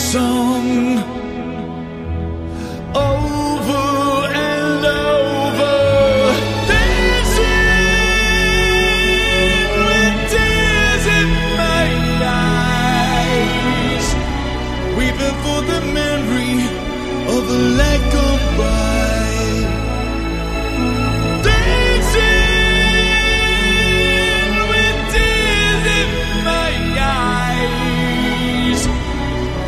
song over and over. Dancing with tears in my eyes, weeping for the memory of a light gone by.